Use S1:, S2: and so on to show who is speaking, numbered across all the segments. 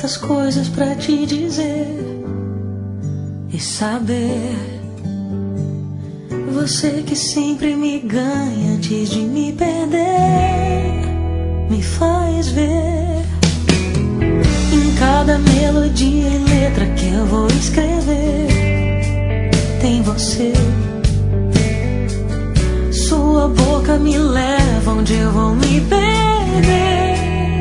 S1: tantas coisas pra te dizer e saber. Você que sempre me ganha antes de me perder, me faz ver em cada melodia e letra que eu vou escrever. Tem você. Sua boca me leva onde eu vou me perder.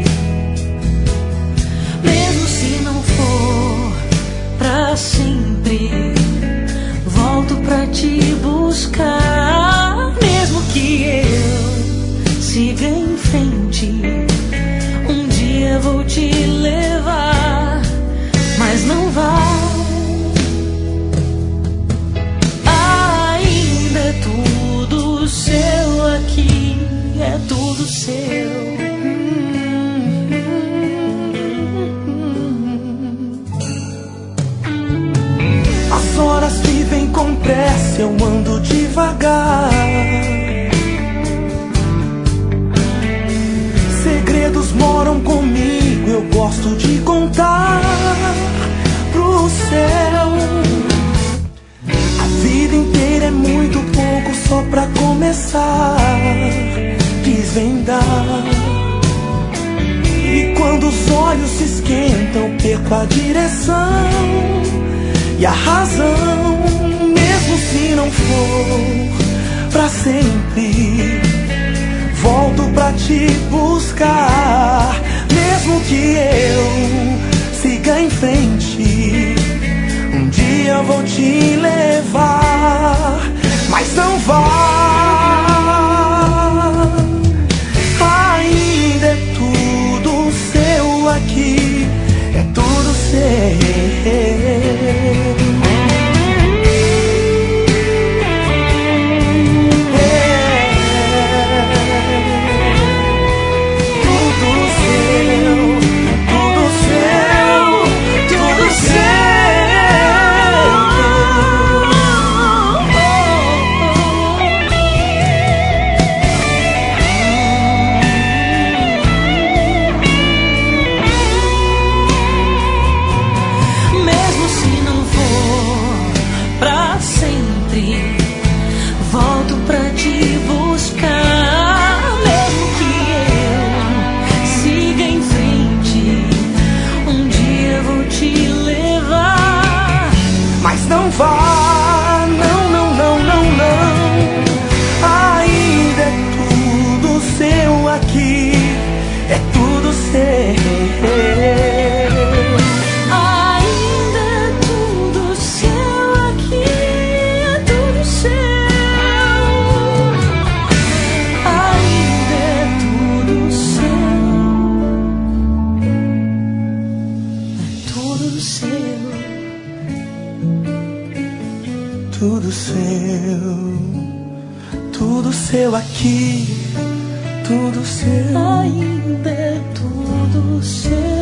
S1: Mesmo se não for pra sempre, volto pra te buscar. Mesmo que eu siga em frente, um dia vou te levar, mas não vai. Ainda é tudo seu aqui, é tudo seu.
S2: As horas vivem com pressa, eu ando devagar. Segredos moram comigo, eu gosto de contar pro céu. A vida inteira é muito pouco só pra começar, desvendar. E quando os olhos se esquentam, perco a direção e a razão. Mesmo se não for pra sempre, volto pra te buscar. Mesmo que eu siga em frente, um dia eu vou te levar, mas não vá. Ainda é tudo seu aqui, é tudo seu. Não vá, não, não, não, não, não. Ainda é tudo seu aqui, é tudo seu. Ainda é tudo seu aqui, é tudo seu. Ainda é tudo seu, é tudo seu. Tudo seu aqui, tudo seu. Ainda é tudo seu.